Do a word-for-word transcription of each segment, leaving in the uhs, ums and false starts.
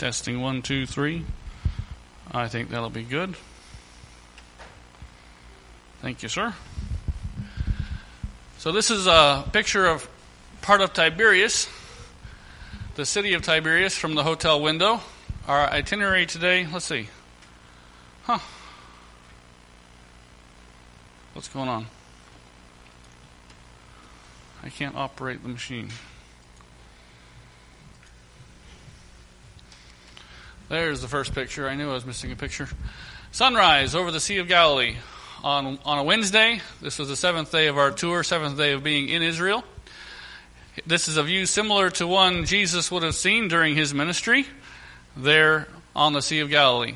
Testing one, two, three. I think that'll be good. Thank you, sir. So this is a picture of part of Tiberias, the city of Tiberias from the hotel window. Our itinerary today, let's see. Huh. What's going on? I can't operate the machine. There's the first picture. I knew I was missing a picture. Sunrise over the Sea of Galilee on on a Wednesday. This was the seventh day of our tour, seventh day of being in Israel. This is a view similar to one Jesus would have seen during his ministry there on the Sea of Galilee.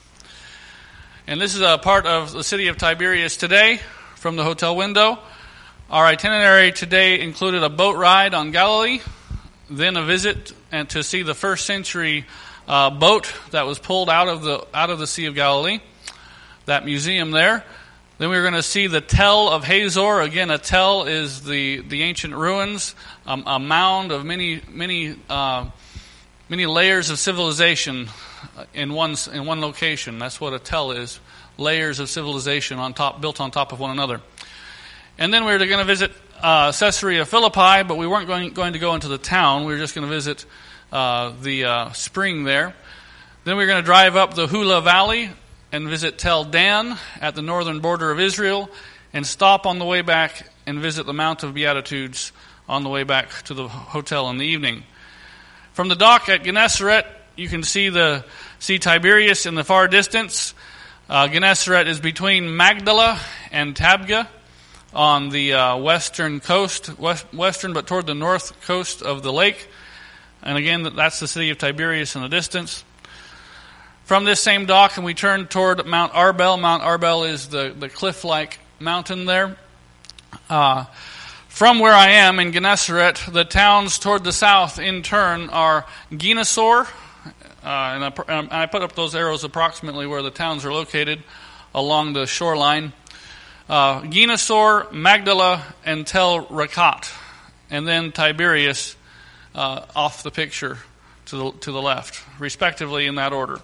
And this is a part of the city of Tiberias today from the hotel window. Our itinerary today included a boat ride on Galilee, then a visit and to see the first century Uh, boat that was pulled out of the out of the Sea of Galilee, that museum there. Then we were going to see the Tell of Hazor. Again, a tell is the, the ancient ruins, um, a mound of many many uh, many layers of civilization in one in one location. That's what a tell is: layers of civilization on top, built on top of one another. And then we were going to visit uh, Caesarea Philippi, but we weren't going going to go into the town. We were just going to visit Uh, the uh, spring there. Then we're going to drive up the Hula Valley and visit Tel Dan at the northern border of Israel, and stop on the way back and visit the Mount of Beatitudes on the way back to the hotel in the evening. From the dock at Gennesaret, you can see the see Tiberias in the far distance. Uh, Gennesaret is between Magdala and Tabgha on the uh, western coast, west, western but toward the north coast of the lake. And again, that's the city of Tiberias in the distance. From this same dock, and we turn toward Mount Arbel. Mount Arbel is the, the cliff-like mountain there. Uh, from where I am in Gennesaret, the towns toward the south in turn are Gennesar. Uh, and, I, and I put up those arrows approximately where the towns are located along the shoreline. Uh, Gennesar, Magdala, and Tel Rakat. And then Tiberias Uh, off the picture to the to the left, respectively in that order.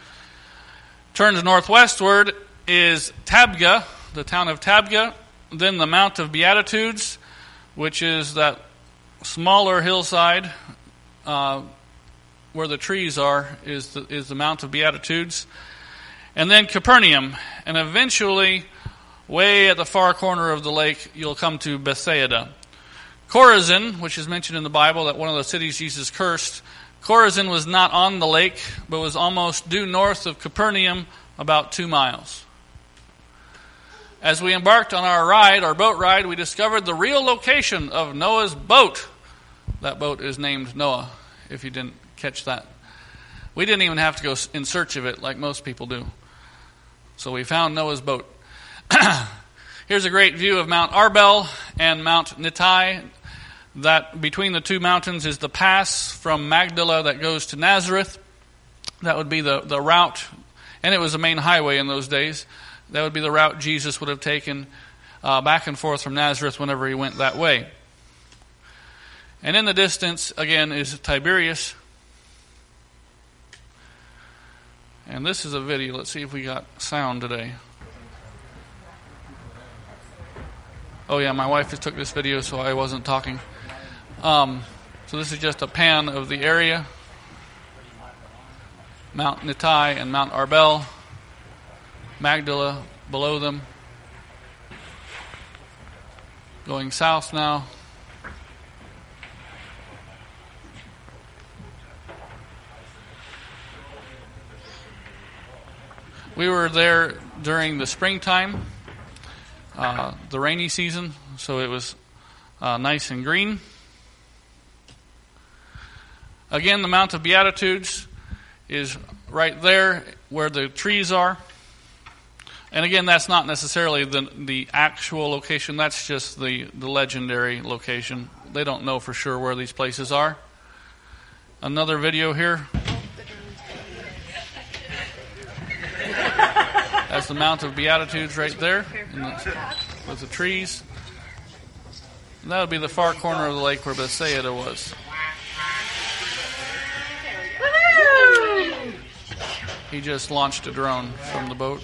Turns northwestward is Tabgha, the town of Tabgha, then the Mount of Beatitudes, which is that smaller hillside uh, where the trees are, is the, is the Mount of Beatitudes, and then Capernaum, and eventually, way at the far corner of the lake, you'll come to Bethsaida. Chorazin, which is mentioned in the Bible, that one of the cities Jesus cursed, Chorazin was not on the lake, but was almost due north of Capernaum, about two miles. As we embarked on our ride, our boat ride, we discovered the real location of Noah's boat. That boat is named Noah, if you didn't catch that. We didn't even have to go in search of it like most people do. So we found Noah's boat. Here's a great view of Mount Arbel and Mount Nittai. That between the two mountains is the pass from Magdala that goes to Nazareth. That would be the, the route, and it was a main highway in those days. That would be the route Jesus would have taken uh, back and forth from Nazareth whenever he went that way. And in the distance, again, is Tiberias. And this is a video. Let's see if we got sound today. Oh yeah, my wife just took this video, so I wasn't talking. Um, so this is just a pan of the area. Mount Nittai and Mount Arbel. Magdala below them. Going south now. We were there during the springtime, uh, the rainy season, so it was uh, nice and green. Again, the Mount of Beatitudes is right there where the trees are. And again, that's not necessarily the the actual location. That's just the, the legendary location. They don't know for sure where these places are. Another video here. That's the Mount of Beatitudes right there in the, with the trees. And that would be the far corner of the lake where Bethsaida was. Woohoo! he just launched a drone from the boat.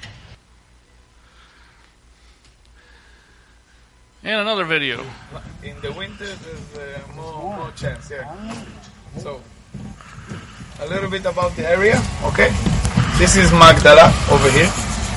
And another video. In the winter, there's uh, more, more chance, yeah. So, a little bit about the area, okay? This is Magdala over here.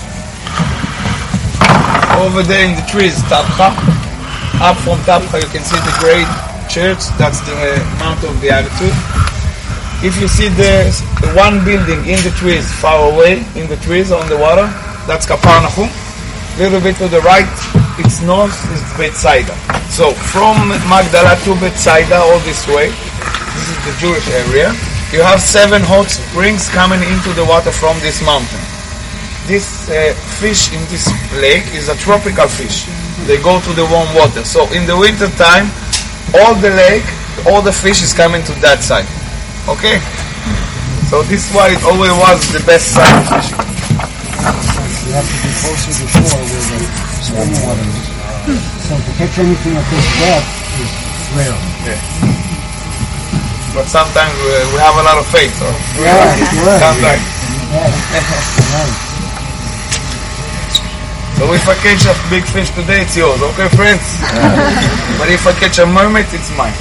Over there in the trees, Tabcha. Up from Tabcha, you can see the great church. That's the uh, Mount of Beatitude. If you see the, the one building in the trees, far away in the trees on the water, that's Kaparnachum. A little bit to the right, it's north, is Bethsaida. So from Magdala to Bethsaida, all this way, this is the Jewish area. You have seven hot springs coming into the water from this mountain. This uh, fish in this lake is a tropical fish. They go to the warm water. So in the winter time, all the lake, all the fish is coming to that side. Okay? So this is why it always was the best side of fishing. You have to be closer to shore where the spring water is. So to catch anything at this depth is rare. Yeah. But sometimes we, we have a lot of faith. So Yeah, right. sometimes. Right. Right. So if I catch a big fish today, it's yours. Okay, friends? But if I catch a mermaid, it's mine.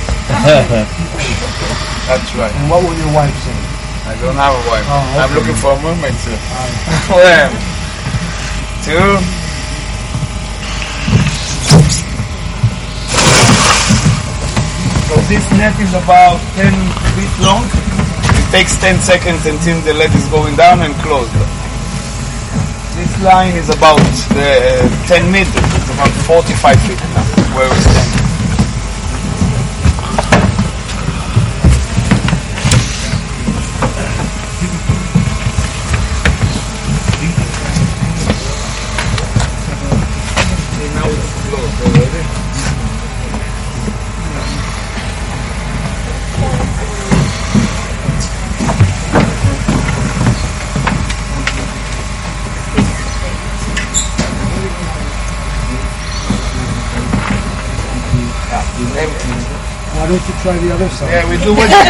That's right. And what will your wife say? I don't have a wife. Oh, okay. I'm looking for a mermaid too. Uh, One, two. So this net is about ten feet long. It takes ten seconds until the lead is going down and closed. This line is about uh, ten meters. It's about forty-five feet now, where we stand. See, now it's closed already. why don't you try the other side? Yeah, we do what you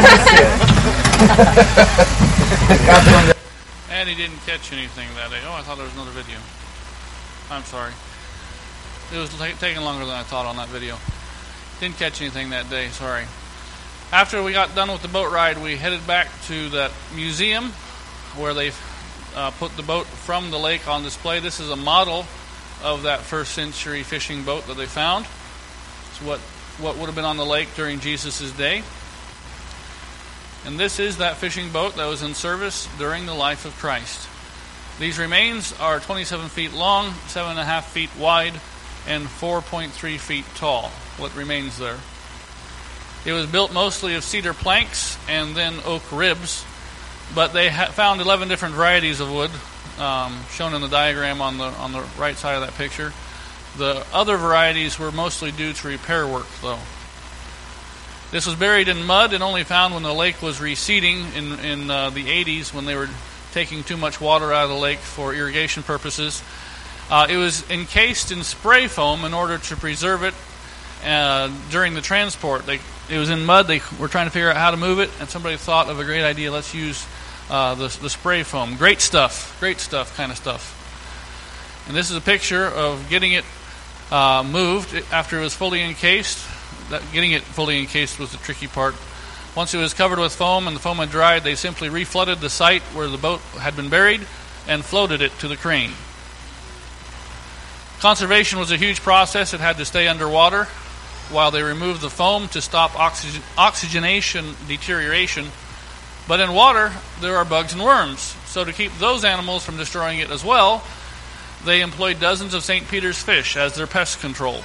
said. And he didn't catch anything that day. Oh, I thought there was another video. I'm sorry. It was ta- taking longer than I thought on that video. Didn't catch anything that day, sorry. After we got done with the boat ride, we headed back to that museum where they uh, put the boat from the lake on display. This is a model of that first century fishing boat that they found. It's what, what would have been on the lake during Jesus' day. And this is that fishing boat that was in service during the life of Christ. These remains are twenty-seven feet long, seven and a half feet wide, and four point three feet tall, what remains there. It was built mostly of cedar planks and then oak ribs, but they ha- found eleven different varieties of wood, um, shown in the diagram on the on the right side of that picture. The other varieties were mostly due to repair work, though. This was buried in mud and only found when the lake was receding in, in uh, the eighties, when they were taking too much water out of the lake for irrigation purposes. Uh, it was encased in spray foam in order to preserve it uh, during the transport. They, it was in mud. They were trying to figure out how to move it, and somebody thought of a great idea. Let's use uh, the, the spray foam. Great stuff. Great stuff kind of stuff. And this is a picture of getting it uh, moved after it was fully encased. That, getting it fully encased was the tricky part. Once it was covered with foam and the foam had dried, they simply reflooded the site where the boat had been buried and floated it to the crane. Conservation was a huge process. It had to stay underwater while they removed the foam to stop oxygen, oxygenation deterioration. But in water, there are bugs and worms. So to keep those animals from destroying it as well, they employed dozens of Saint Peter's fish as their pest control.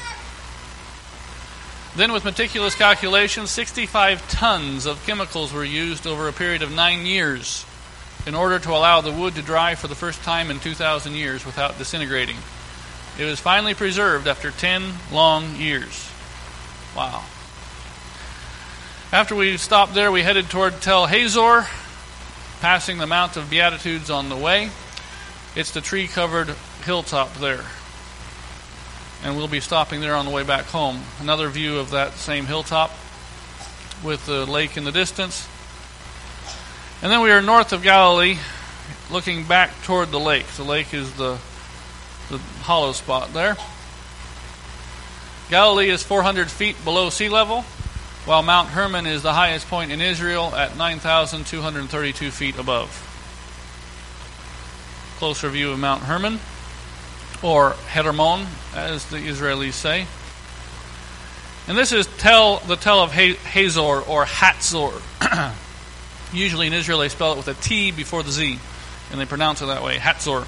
Then, with meticulous calculations, sixty-five tons of chemicals were used over a period of nine years in order to allow the wood to dry for the first time in two thousand years without disintegrating. It was finally preserved after ten long years. Wow. After we stopped there, we headed toward Tel Hazor, passing the Mount of Beatitudes on the way. It's the tree-covered hilltop there. And we'll be stopping there on the way back home. Another view of that same hilltop with the lake in the distance. And then we are north of Galilee looking back toward the lake. The lake is the, the hollow spot there. Galilee is four hundred feet below sea level, while Mount Hermon is the highest point in Israel at nine thousand two hundred thirty-two feet above. Closer view of Mount Hermon, or Hermon, as the Israelis say. And this is Tel, the Tel of Hazor, or Hatzor. Usually in Israel they spell it with a T before the Z, and they pronounce it that way, Hatzor.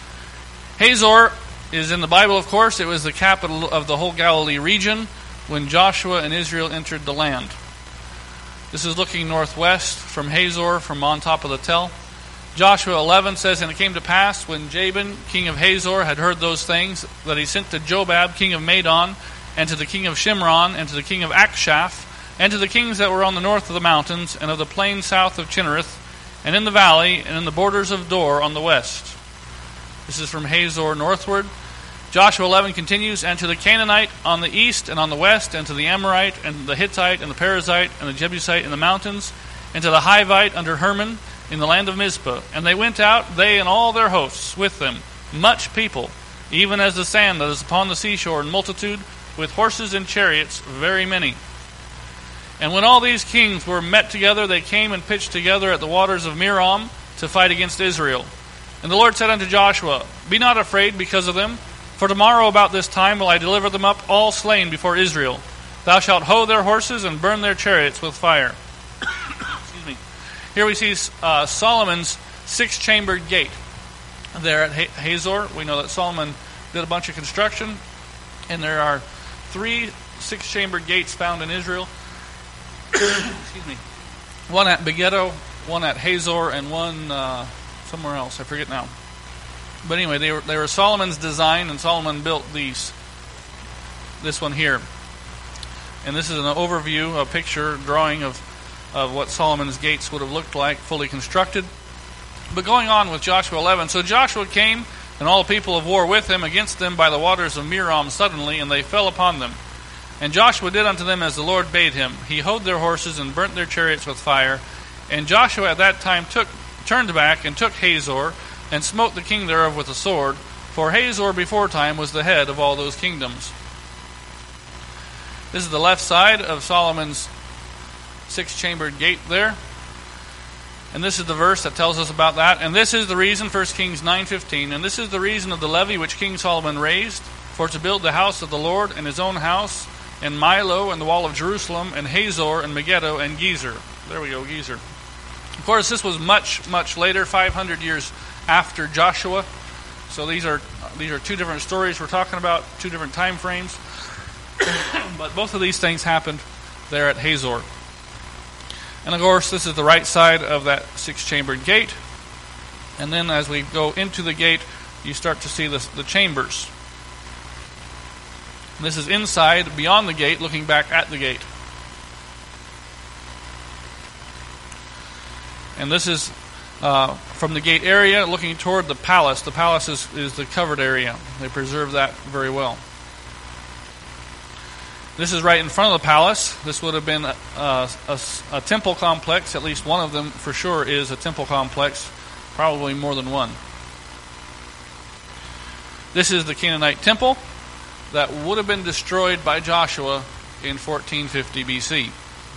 Hazor is in the Bible, of course. It was the capital of the whole Galilee region when Joshua and Israel entered the land. This is looking northwest from Hazor, from on top of the Tel. Joshua eleven says, "And it came to pass, when Jabin, king of Hazor, had heard those things, that he sent to Jobab, king of Madon, and to the king of Shimron, and to the king of Akshaph, and to the kings that were on the north of the mountains, and of the plain south of Chinnereth, and in the valley, and in the borders of Dor on the west." This is from Hazor northward. Joshua eleven continues, "And to the Canaanite on the east and on the west, and to the Amorite, and the Hittite, and the Perizzite, and the Jebusite in the mountains, and to the Hivite under Hermon, in the land of Mizpah. And they went out, they and all their hosts with them, much people, even as the sand that is upon the seashore in multitude, with horses and chariots, very many. And when all these kings were met together, they came and pitched together at the waters of Merom to fight against Israel. And the Lord said unto Joshua, Be not afraid because of them, for tomorrow about this time will I deliver them up all slain before Israel. Thou shalt hoe their horses and burn their chariots with fire." Excuse me. Here we see uh, Solomon's six-chambered gate. There at Hazor, we know that Solomon did a bunch of construction, and there are three six-chambered gates found in Israel. Excuse me. One at Megiddo, one at Hazor, and one uh, somewhere else. I forget now. But anyway, they were they were Solomon's design, and Solomon built these. This one here, and this is an overview, a picture, drawing of of what Solomon's gates would have looked like, fully constructed. But going on with Joshua eleven, so Joshua came, and all the people of war with him, against them by the waters of Merom suddenly, and they fell upon them. And Joshua did unto them as the Lord bade him. He hoed their horses and burnt their chariots with fire. And Joshua at that time took turned back and took Hazor, and smote the king thereof with a sword, for Hazor before time was the head of all those kingdoms. This is the left side of Solomon's six-chambered gate there. And this is the verse that tells us about that. And this is the reason, First Kings nine fifteen, and this is the reason of the levy which King Solomon raised, for to build the house of the Lord, and his own house, and Milo, and the wall of Jerusalem, and Hazor, and Megiddo, and Gezer. There we go, Gezer. Of course, this was much, much later, five hundred years after Joshua. So these are these are two different stories we're talking about, two different time frames. But both of these things happened there at Hazor. And of course, this is the right side of that six-chambered gate. And then as we go into the gate, you start to see the, the chambers. And this is inside, beyond the gate, looking back at the gate. And this is uh, from the gate area, looking toward the palace. The palace is, is the covered area. They preserve that very well. This is right in front of the palace. This would have been a, a, a, a temple complex. At least one of them, for sure, is a temple complex. Probably more than one. This is the Canaanite temple that would have been destroyed by Joshua in fourteen fifty B C.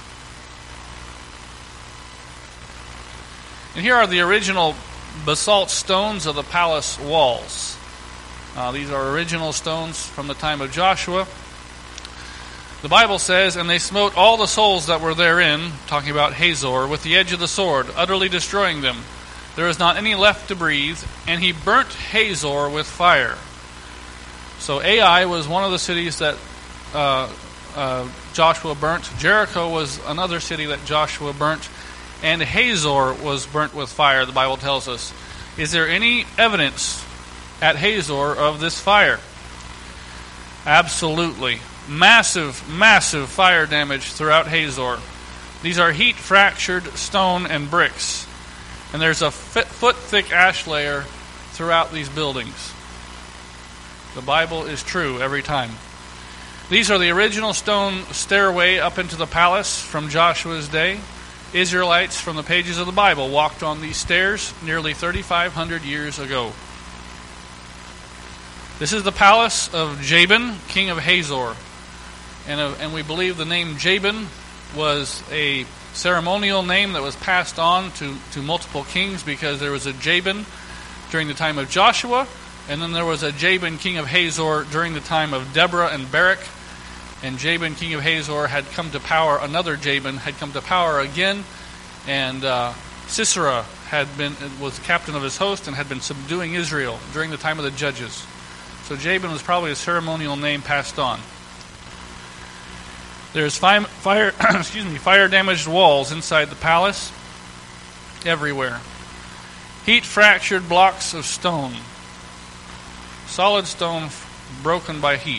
And here are the original basalt stones of the palace walls. Uh, these are original stones from the time of Joshua. The Bible says, "And they smote all the souls that were therein," talking about Hazor, "with the edge of the sword, utterly destroying them. There is not any left to breathe. And he burnt Hazor with fire." So Ai was one of the cities that uh, uh, Joshua burnt. Jericho was another city that Joshua burnt. And Hazor was burnt with fire, the Bible tells us. Is there any evidence at Hazor of this fire? Absolutely. Massive, massive fire damage throughout Hazor. These are heat-fractured stone and bricks. And there's a foot-thick ash layer throughout these buildings. The Bible is true every time. These are the original stone stairway up into the palace from Joshua's day. Israelites from the pages of the Bible walked on these stairs nearly thirty-five hundred years ago. This is the palace of Jabin, king of Hazor. And, uh, and we believe the name Jabin was a ceremonial name that was passed on to, to multiple kings, because there was a Jabin during the time of Joshua, and then there was a Jabin, king of Hazor, during the time of Deborah and Barak. And Jabin, king of Hazor, had come to power. Another Jabin had come to power again, and uh, Sisera had been was captain of his host and had been subduing Israel during the time of the judges. So Jabin was probably a ceremonial name passed on. There's fire, fire excuse me, fire-damaged walls inside the palace everywhere. Heat-fractured blocks of stone. Solid stone broken by heat.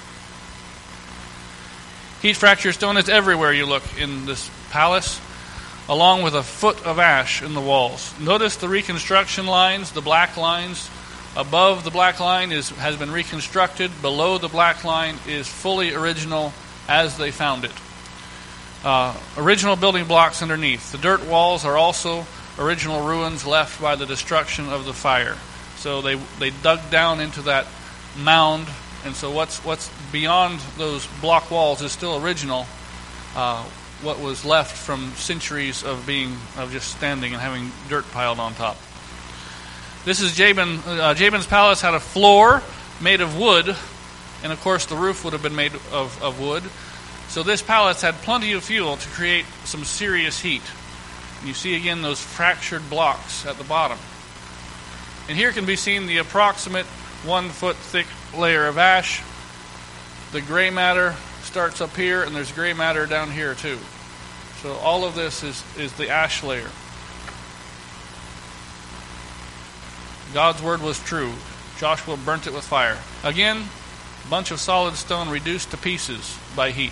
Heat-fractured stone is everywhere you look in this palace, along with a foot of ash in the walls. Notice the reconstruction lines, the black lines. Above the black line is has been reconstructed. Below the black line is fully original as they found it. Uh, original building blocks underneath. The dirt walls are also original ruins left by the destruction of the fire. So they they dug down into that mound, and so what's what's beyond those block walls is still original. Uh, what was left from centuries of being of just standing and having dirt piled on top. This is Jabin. Uh, Jabin's palace had a floor made of wood, and of course the roof would have been made of, of wood. So this palace had plenty of fuel to create some serious heat. And you see again those fractured blocks at the bottom. And here can be seen the approximate one foot thick layer of ash. The gray matter starts up here, and there's gray matter down here too. So all of this is, is the ash layer. God's word was true. Joshua burnt it with fire. Again, a bunch of solid stone reduced to pieces by heat.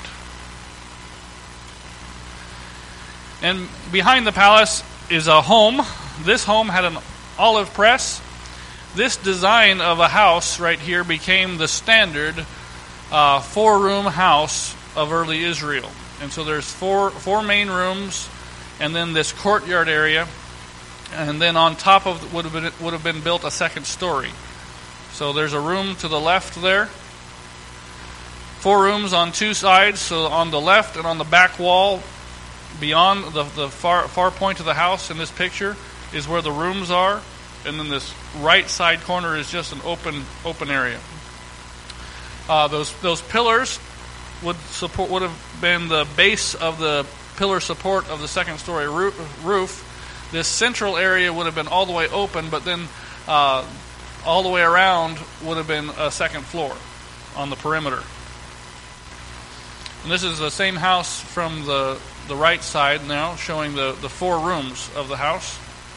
And behind the palace is a home. This home had an olive press. This design of a house right here became the standard uh, four-room house of early Israel. And so there's four four main rooms, and then this courtyard area, and then on top of would have been would have been built a second story. So there's a room to the left there. Four rooms on two sides. So on the left and on the back wall, beyond the the far far point of the house in this picture, is where the rooms are, and then this right side corner is just an open open area. Uh, those those pillars would support would have been the base of the pillar support of the second story roof. This central area would have been all the way open, but then uh, all the way around would have been a second floor on the perimeter. And this is the same house from the the right side now, showing the, the four rooms of the house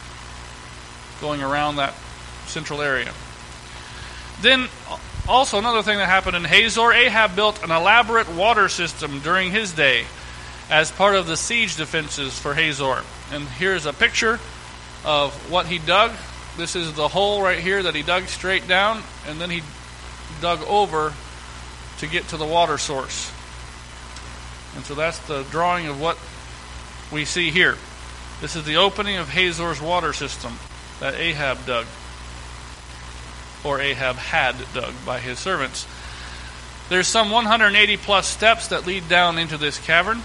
going around that central area. Then also another thing that happened in Hazor, Ahab built an elaborate water system during his day as part of the siege defenses for Hazor. And here's a picture of what he dug. This is the hole right here that he dug straight down, and then he dug over to get to the water source. And so that's the drawing of what we see here. This is the opening of Hazor's water system that Ahab dug, or Ahab had dug by his servants. There's some one hundred eighty plus steps that lead down into this cavern.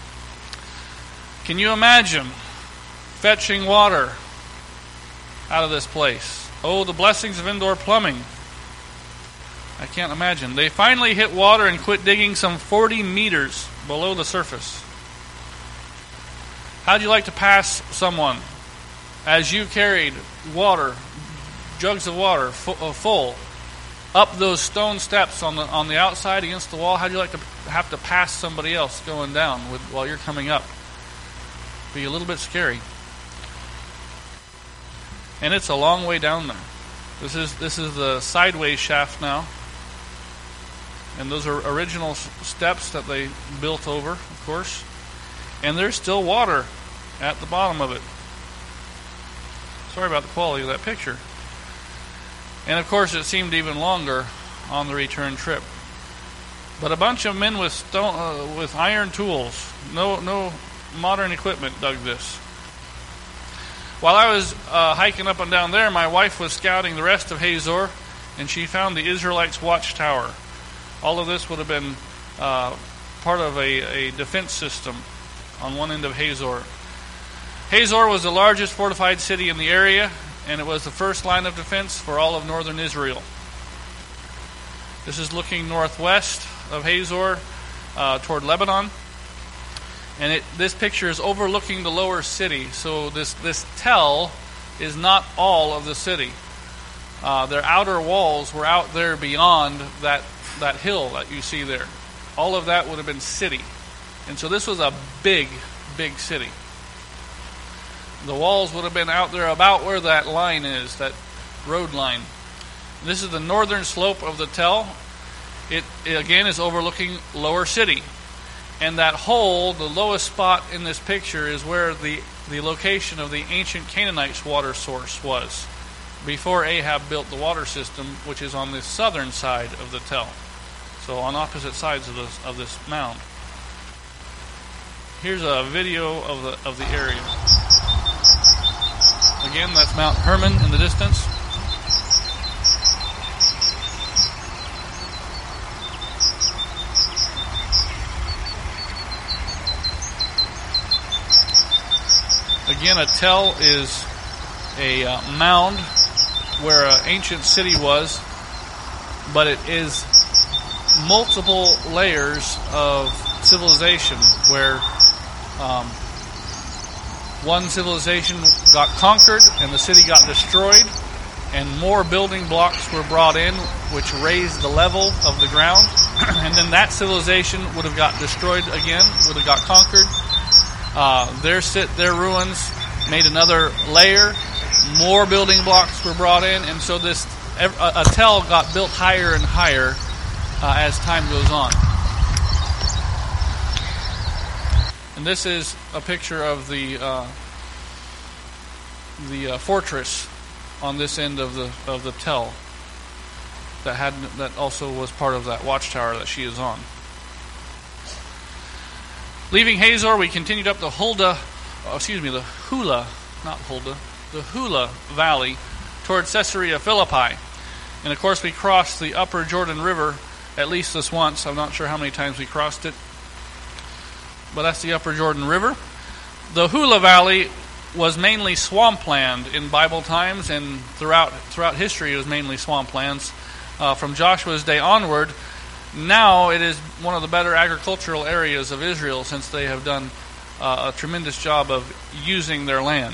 Can you imagine fetching water out of this place? Oh, the blessings of indoor plumbing. I can't imagine. They finally hit water and quit digging some forty meters below the surface. How'd you like to pass someone as you carried water, jugs of water full, up those stone steps on the on the outside against the wall? How'd you like to have to pass somebody else going down with, while you're coming up? Be a little bit scary. And it's a long way down there. This is this is the sideways shaft now. And those are original steps that they built over, of course. And there's still water at the bottom of it. Sorry about the quality of that picture. And of course it seemed even longer on the return trip. But a bunch of men with stone, uh, with iron tools, no no modern equipment dug this. While I was uh, hiking up and down there, my wife was scouting the rest of Hazor, and she found the Israelites' watchtower. All of this would have been uh, part of a, a defense system on one end of Hazor. Hazor was the largest fortified city in the area, and it was the first line of defense for all of northern Israel. This is looking northwest of Hazor uh, toward Lebanon. And it, this picture is overlooking the lower city. So this, this tell is not all of the city. Uh, their outer walls were out there beyond that, that hill that you see there. All of that would have been city. And so this was a big, big city. The walls would have been out there about where that line is, that road line. This is the northern slope of the tell. It, it again is overlooking lower city. And that hole, the lowest spot in this picture, is where the, the location of the ancient Canaanites' water source was before Ahab built the water system, which is on the southern side of the tell. So on opposite sides of this, of this mound. Here's a video of the of the area. Again, that's Mount Hermon in the distance. Again, a tell is a uh, mound where an ancient city was, but it is multiple layers of civilization where um, one civilization got conquered and the city got destroyed, and more building blocks were brought in which raised the level of the ground, and then that civilization would have got destroyed again, would have got conquered. Uh, their sit, their ruins made another layer. More building blocks were brought in, and so this a, a tell got built higher and higher uh, as time goes on. And this is a picture of the uh, the uh, fortress on this end of the of the tell that had that also was part of that watchtower that she is on. Leaving Hazor, we continued up the Huldah, oh, excuse me, the Hula, not Huldah, the Hula Valley toward Caesarea Philippi. And of course we crossed the upper Jordan River at least this once. I'm not sure how many times we crossed it. But that's the upper Jordan River. The Hula Valley was mainly swampland in Bible times, and throughout throughout history it was mainly swamplands. Uh, from Joshua's day onward, now it is one of the better agricultural areas of Israel, since they have done uh, a tremendous job of using their land.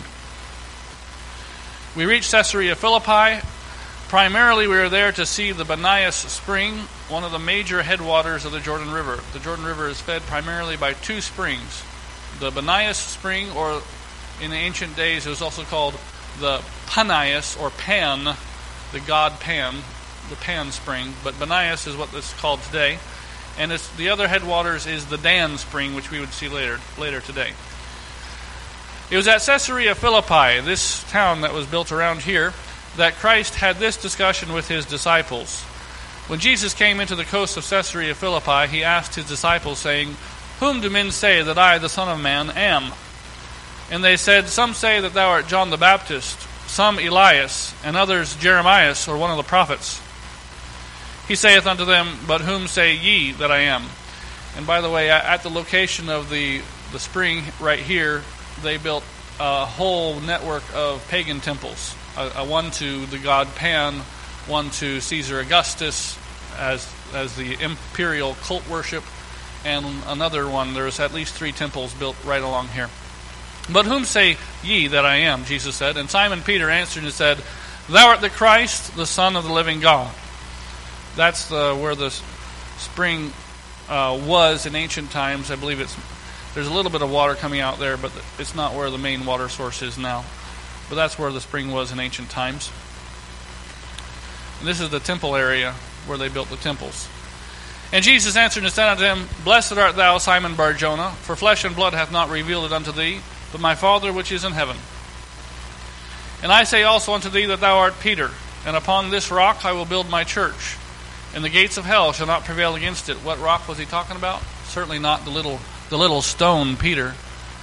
We reached Caesarea Philippi. Primarily we were there to see the Banias Spring, one of the major headwaters of the Jordan River. The Jordan River is fed primarily by two springs. The Banias Spring, or in the ancient days it was also called the Panias, or Pan, the god Pan, the Pan Spring, but Banias is what it's called today. And it's, the other headwaters is the Dan Spring, which we would see later later today. It was at Caesarea Philippi, this town that was built around here, that Christ had this discussion with his disciples. When Jesus came into the coast of Caesarea Philippi, he asked his disciples, saying, "Whom do men say that I, the Son of Man, am?" And they said, "Some say that thou art John the Baptist, some Elias, and others Jeremias, or one of the prophets." He saith unto them, "But whom say ye that I am?" And by the way, at the location of the, the spring right here, they built a whole network of pagan temples. A, a one to the god Pan, one to Caesar Augustus as as the imperial cult worship, and another one. There's at least three temples built right along here. "But whom say ye that I am?" Jesus said. And Simon Peter answered and said, "Thou art the Christ, the Son of the living God." That's the, where the spring uh, was in ancient times. I believe it's there's a little bit of water coming out there, but it's not where the main water source is now. But that's where the spring was in ancient times. And this is the temple area where they built the temples. And Jesus answered and said unto him, "Blessed art thou, Simon Bar-Jonah, for flesh and blood hath not revealed it unto thee, but my Father which is in heaven. And I say also unto thee that thou art Peter, and upon this rock I will build my church, and the gates of hell shall not prevail against it." What rock was he talking about? Certainly not the little the little stone Peter.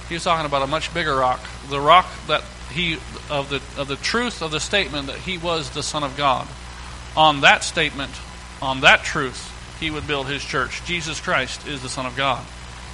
He was talking about a much bigger rock, the rock that he of the of the truth of the statement that he was the Son of God. On that statement, on that truth, he would build his church. Jesus Christ is the Son of God.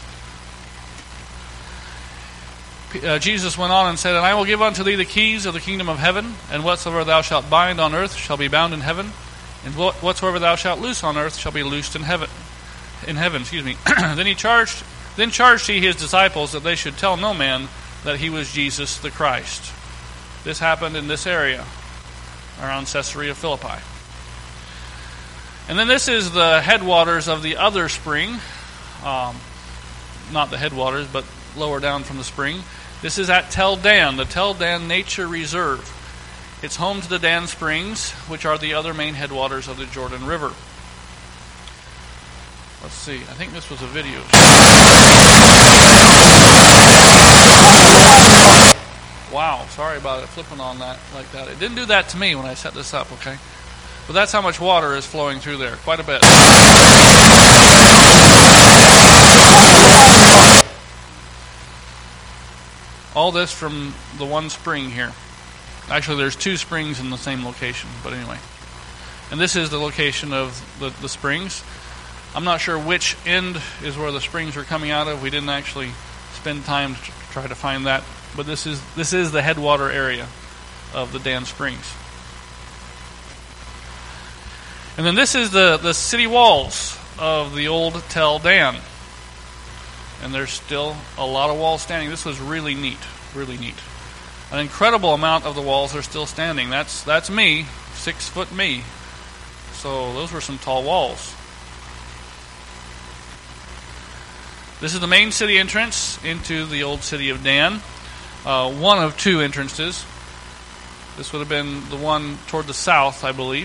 Uh, Jesus went on and said, "And I will give unto thee the keys of the kingdom of heaven, and whatsoever thou shalt bind on earth shall be bound in heaven, and whatsoever thou shalt loose on earth shall be loosed in heaven." In heaven, excuse me. Then he charged, then charged he his disciples that they should tell no man that he was Jesus the Christ. This happened in this area, around Caesarea Philippi. And then this is the headwaters of the other spring, um, not the headwaters, but lower down from the spring. This is at Tel Dan, the Tel Dan Nature Reserve. It's home to the Dan Springs, which are the other main headwaters of the Jordan River. Let's see, I think this was a video. Wow, sorry about it flipping on that like that. It didn't do that to me when I set this up, okay? But that's how much water is flowing through there, quite a bit. All this from the one spring here. Actually, there's two springs in the same location, but anyway. And this is the location of the, the springs. I'm not sure which end is where the springs are coming out of. We didn't actually spend time to try to find that. But this is this is the headwater area of the Dan Springs. And then this is the, the city walls of the old Tel Dan. And there's still a lot of walls standing. This was really neat, really neat. An incredible amount of the walls are still standing. That's that's me, six foot me. So those were some tall walls. This is the main city entrance into the old city of Dan. Uh, one of two entrances. This would have been the one toward the south, I believe.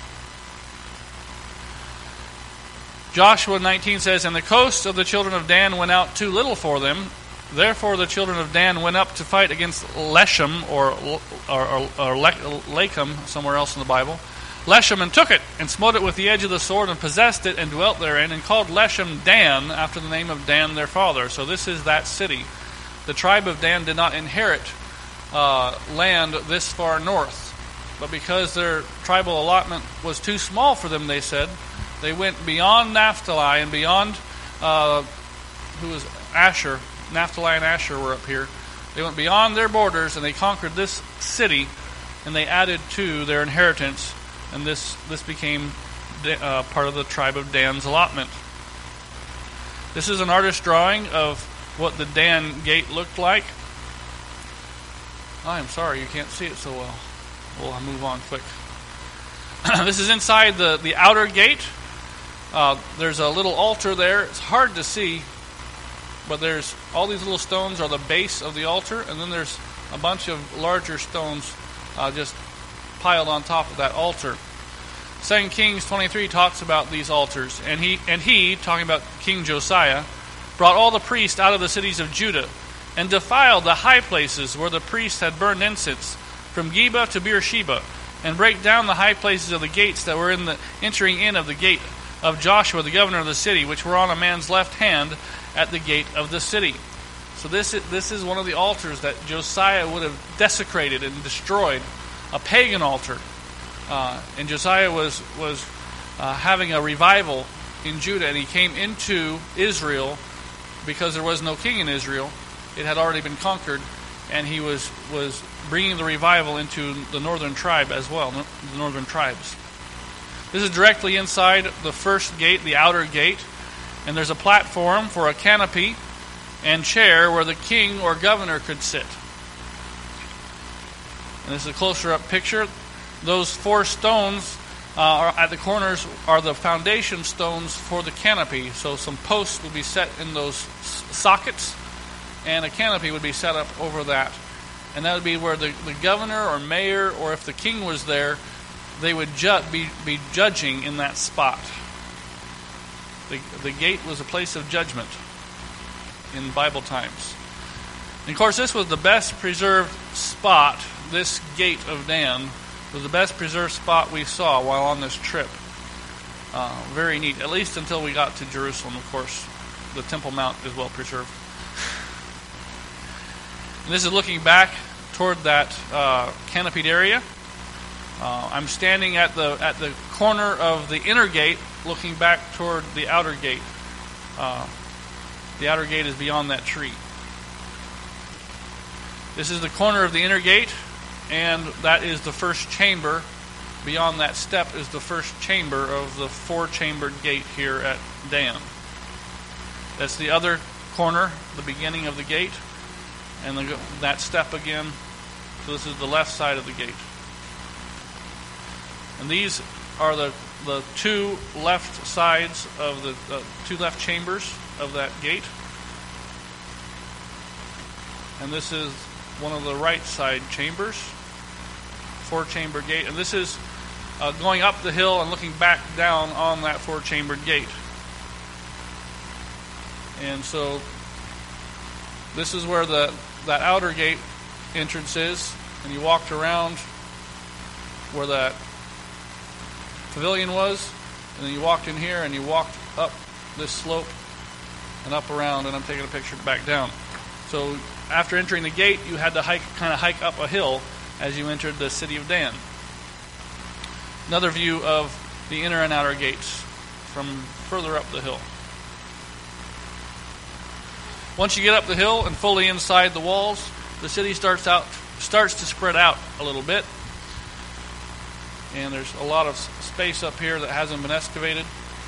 Joshua nineteen says, "And the coast of the children of Dan went out too little for them. Therefore the children of Dan went up to fight against Leshem," or, or, or, or Lakum, somewhere else in the Bible. "Leshem, and took it, and smote it with the edge of the sword, and possessed it, and dwelt therein, and called Leshem Dan, after the name of Dan their father." So this is that city. The tribe of Dan did not inherit uh, land this far north. But because their tribal allotment was too small for them, they said, they went beyond Naphtali and beyond, uh, who was Asher. Naphtali and Asher were up here. They went beyond their borders, and they conquered this city, and they added to their inheritance, and this, this became uh, part of the tribe of Dan's allotment. This is an artist's drawing of what the Dan gate looked like. I am sorry you can't see it so well. We'll move on quick. This is inside the, the outer gate. Uh, there's a little altar there. It's hard to see, but there's all these little stones are the base of the altar, and then there's a bunch of larger stones uh, just piled on top of that altar. Second Kings twenty-three talks about these altars, and he and he talking about King Josiah brought all the priests out of the cities of Judah and defiled the high places where the priests had burned incense, from Geba to Beersheba, and break down the high places of the gates that were in the entering in of the gate of Joshua, the governor of the city, which were on a man's left hand at the gate of the city. So this is, this is one of the altars that Josiah would have desecrated and destroyed, a pagan altar. Uh, and Josiah was was uh, having a revival in Judah, and he came into Israel because there was no king in Israel. It had already been conquered, and he was, was bringing the revival into the northern tribe as well, the northern tribes. This is directly inside the first gate, the outer gate, and there's a platform for a canopy and chair where the king or governor could sit. And this is a closer up picture. Those four stones uh, are at the corners are the foundation stones for the canopy. So some posts would be set in those sockets, and a canopy would be set up over that. And that would be where the, the governor or mayor, or if the king was there, they would ju- be, be judging in that spot. The, the gate was a place of judgment in Bible times. And of course, this was the best preserved spot. This gate of Dan was the best preserved spot we saw while on this trip. Uh, very neat, at least until we got to Jerusalem. Of course, the Temple Mount is well preserved. And this is looking back toward that uh, canopied area. Uh, I'm standing at the at the corner of the inner gate, looking back toward the outer gate. Uh, the outer gate is beyond that tree. This is the corner of the inner gate, and that is the first chamber. Beyond that step is the first chamber of the four-chambered gate here at Dan. That's the other corner, the beginning of the gate, and the, that step again. So this is the left side of the gate. And these are the the two left sides of the uh, two left chambers of that gate. And this is one of the right side chambers, four-chamber gate. And this is uh, going up the hill and looking back down on that four-chambered gate. And so this is where the that outer gate entrance is. And you walked around where that pavilion was, and then you walked in here and you walked up this slope and up around, and I'm taking a picture back down. So after entering the gate, you had to hike, kind of hike up a hill as you entered the city of Dan. Another view of the inner and outer gates from further up the hill. Once you get up the hill and fully inside the walls, the city starts out starts to spread out a little bit. And there's a lot of space up here that hasn't been excavated.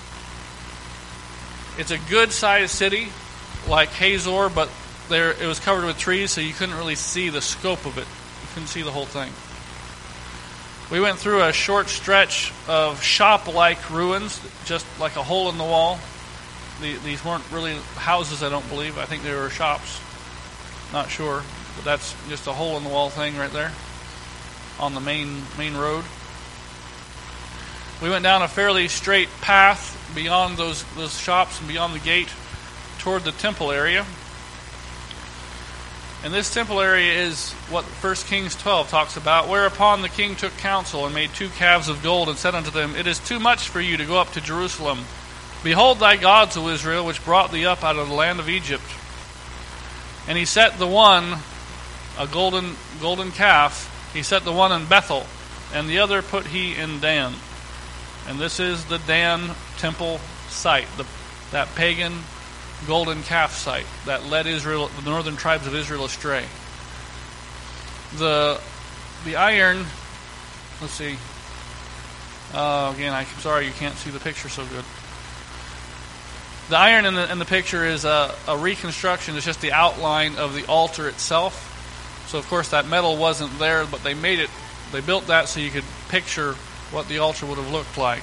It's a good-sized city, like Hazor, but there it was covered with trees, so you couldn't really see the scope of it. You couldn't see the whole thing. We went through a short stretch of shop-like ruins, just like a hole in the wall. The, these weren't really houses, I don't believe. I think they were shops. Not sure, but that's just a hole-in-the-wall thing right there on the main main road. We went down a fairly straight path beyond those, those shops and beyond the gate toward the temple area. And this temple area is what First Kings twelve talks about. Whereupon the king took counsel and made two calves of gold and said unto them, It is too much for you to go up to Jerusalem. Behold thy gods, O Israel, which brought thee up out of the land of Egypt. And he set the one, a golden golden calf, he set the one in Bethel, and the other put he in Dan. And this is the Dan temple site, the, that pagan golden calf site that led Israel, the northern tribes of Israel, astray. The the iron, let's see. Uh, again, I'm sorry you can't see the picture so good. The iron in the in the picture is a, a reconstruction. It's just the outline of the altar itself. So of course that metal wasn't there, but they made it. They built that so you could picture what the altar would have looked like.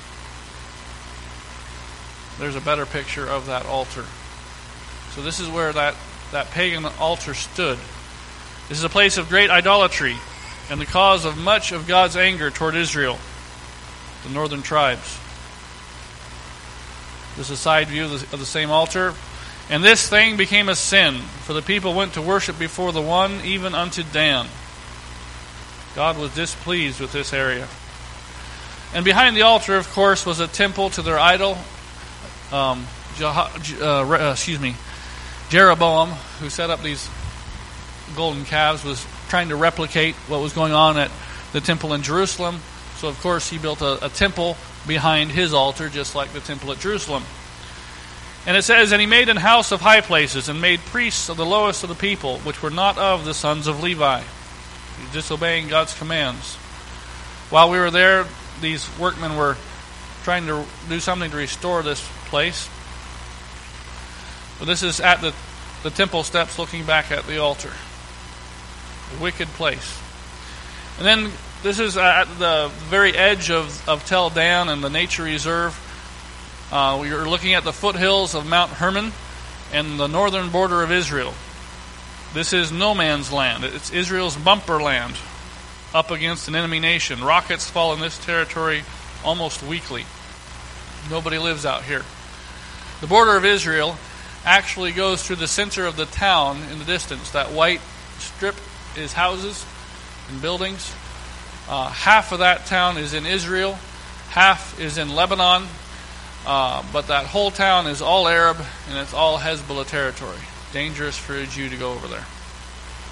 There's a better picture of that altar. So this is where that, that pagan altar stood. This is a place of great idolatry and the cause of much of God's anger toward Israel, the northern tribes. This is a side view of the, of the same altar. And this thing became a sin, for the people went to worship before the one, even unto Dan. God was displeased with this area. And behind the altar, of course, was a temple to their idol, um, Jeho- uh, excuse me, Jeroboam, who set up these golden calves, was trying to replicate what was going on at the temple in Jerusalem. So, of course, he built a, a temple behind his altar, just like the temple at Jerusalem. And it says, And he made an house of high places, and made priests of the lowest of the people, which were not of the sons of Levi. He's disobeying God's commands. While we were there, these workmen were trying to do something to restore this place. But this is at the, the temple steps looking back at the altar. A wicked place. And then this is at the very edge of, of Tel Dan and the nature reserve. Uh, we are looking at the foothills of Mount Hermon and the northern border of Israel. This is no man's land. It's Israel's bumper land up against an enemy nation. Rockets fall in this territory almost weekly. Nobody lives out here. The border of Israel actually goes through the center of the town in the distance. That white strip is houses and buildings. Uh, half of that town is in Israel. Half is in Lebanon. Uh, but that whole town is all Arab, and it's all Hezbollah territory. Dangerous for a Jew to go over there.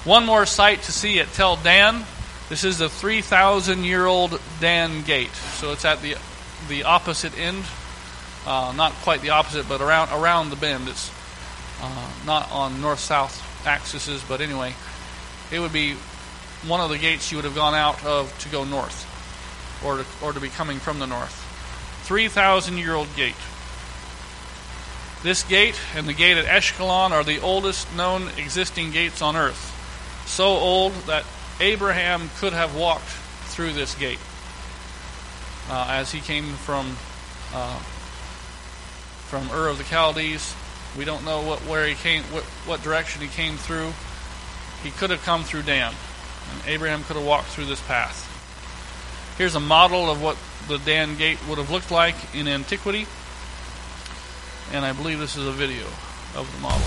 One more site to see at Tel Dan. This is the three thousand year old Dan Gate. So it's at the the opposite end. Uh, not quite the opposite, but around around the bend. It's uh, not on north-south axes, but anyway, it would be one of the gates you would have gone out of to go north, or to, or to be coming from the north. three thousand year old gate. This gate and the gate at Ashkelon are the oldest known existing gates on earth. So old that Abraham could have walked through this gate uh, as he came from uh, from Ur of the Chaldees. We don't know what where he came, what, what direction he came through. He could have come through Dan, and Abraham could have walked through this path. Here's a model of what the Dan Gate would have looked like in antiquity, and I believe this is a video of the model.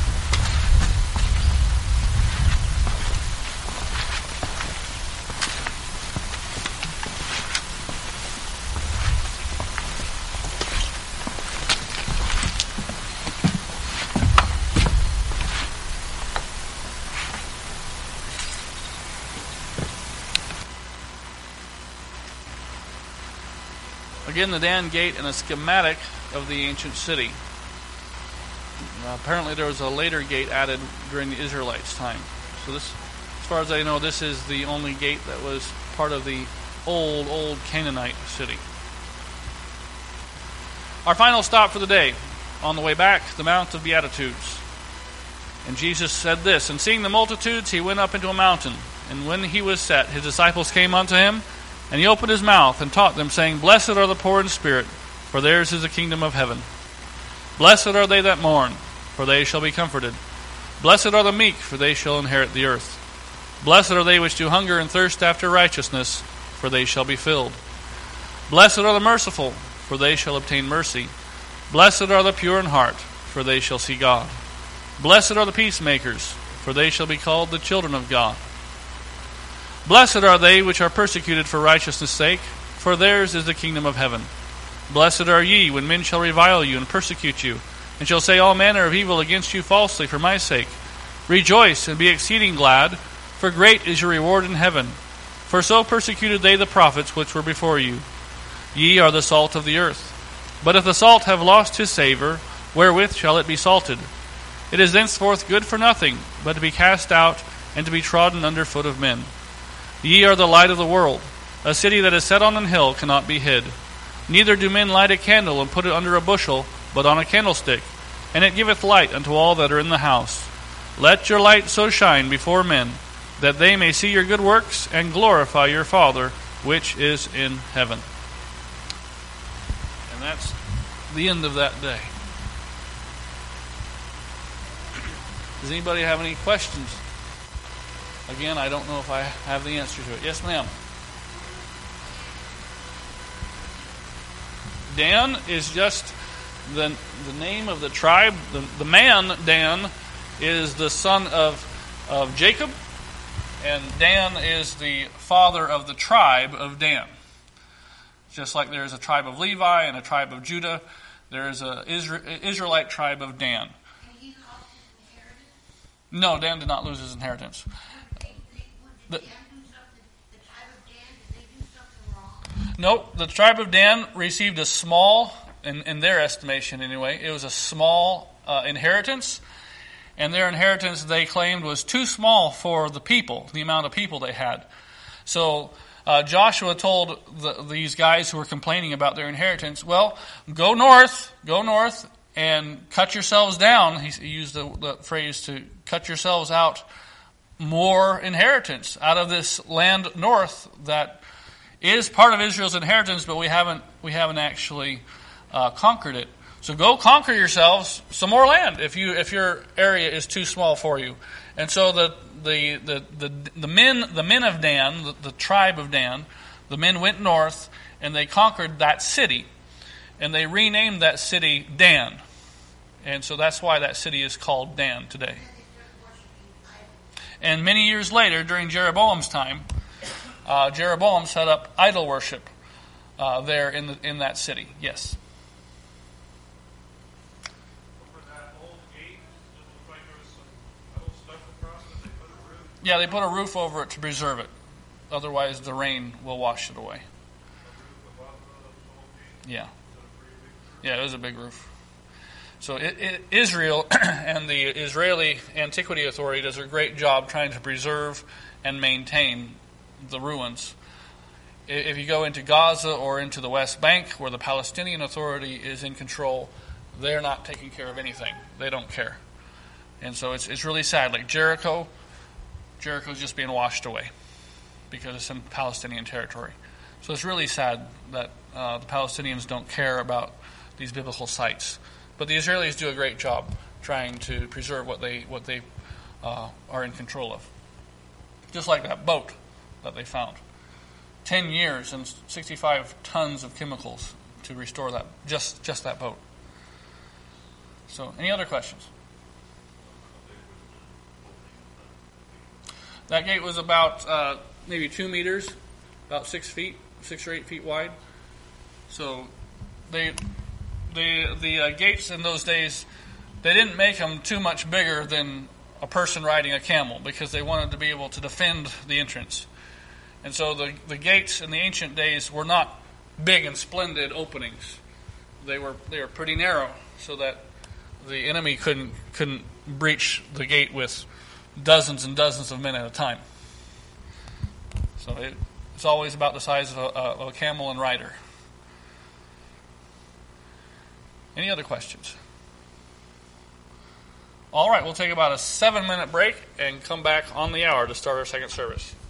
Again, the Dan Gate and a schematic of the ancient city. Uh, apparently there was a later gate added during the Israelites' time. So this, as far as I know, this is the only gate that was part of the old, old Canaanite city. Our final stop for the day, on the way back, the Mount of Beatitudes. And Jesus said this, "And seeing the multitudes, he went up into a mountain. And when he was set, his disciples came unto him, and he opened his mouth and taught them, saying, Blessed are the poor in spirit, for theirs is the kingdom of heaven. Blessed are they that mourn, for they shall be comforted. Blessed are the meek, for they shall inherit the earth. Blessed are they which do hunger and thirst after righteousness, for they shall be filled. Blessed are the merciful, for they shall obtain mercy. Blessed are the pure in heart, for they shall see God. Blessed are the peacemakers, for they shall be called the children of God. Blessed are they which are persecuted for righteousness' sake, for theirs is the kingdom of heaven. Blessed are ye when men shall revile you and persecute you, and shall say all manner of evil against you falsely for my sake. Rejoice and be exceeding glad, for great is your reward in heaven. For so persecuted they the prophets which were before you. Ye are the salt of the earth. But if the salt have lost his savour, wherewith shall it be salted? It is thenceforth good for nothing, but to be cast out and to be trodden under foot of men. Ye are the light of the world. A city that is set on an hill cannot be hid. Neither do men light a candle and put it under a bushel, but on a candlestick, and it giveth light unto all that are in the house. Let your light so shine before men, that they may see your good works and glorify your Father which is in heaven." And that's the end of that day. Does anybody have any questions? Again, I don't know if I have the answer to it. Yes, ma'am. Dan is just the the name of the tribe. The, the man, Dan, is the son of, of Jacob, and Dan is the father of the tribe of Dan. Just like there is a tribe of Levi and a tribe of Judah, there is an Israelite tribe of Dan. No, Dan did not lose his inheritance. The, no, the tribe of Dan received a small, in, in their estimation anyway, it was a small uh, inheritance, and their inheritance they claimed was too small for the people, the amount of people they had. So uh, Joshua told the, these guys who were complaining about their inheritance, well, go north, go north, and cut yourselves down. He, he used the, the phrase to cut yourselves out more inheritance out of this land north that is part of Israel's inheritance, but we haven't we haven't actually uh, conquered it. So go conquer yourselves some more land if you if your area is too small for you. And so the the the the, the men the men of Dan, the, the tribe of Dan, the men went north and they conquered that city, and they renamed that city Dan, and so that's why that city is called Dan today. And many years later, during Jeroboam's time, uh, Jeroboam set up idol worship uh, there in the, in that city. Yes. Over that old gate, it looked like there was some metal stuff across it. They put a roof Yeah, they put a roof over it to preserve it. Otherwise, the rain will wash it away. Yeah. Yeah, it was a big roof. So it, it, Israel and the Israeli Antiquity Authority does a great job trying to preserve and maintain the ruins. If you go into Gaza or into the West Bank, where the Palestinian Authority is in control, they're not taking care of anything. They don't care. And so it's it's really sad. Like Jericho, Jericho's just being washed away because it's in Palestinian territory. So it's really sad that uh, the Palestinians don't care about these biblical sites. But the Israelis do a great job trying to preserve what they what they uh, are in control of. Just like that boat that they found. Ten years and sixty-five tons of chemicals to restore that, just just that boat. So, any other questions? That gate was about uh, maybe two meters, about six feet, six or eight feet wide. So, they, they the uh, gates in those days, they didn't make them too much bigger than a person riding a camel because they wanted to be able to defend the entrance. And so the, the gates in the ancient days were not big and splendid openings. They were they were pretty narrow, so that the enemy couldn't couldn't breach the gate with dozens and dozens of men at a time. So it, it's always about the size of a, of a camel and rider. Any other questions? All right, we'll take about a seven-minute break and come back on the hour to start our second service.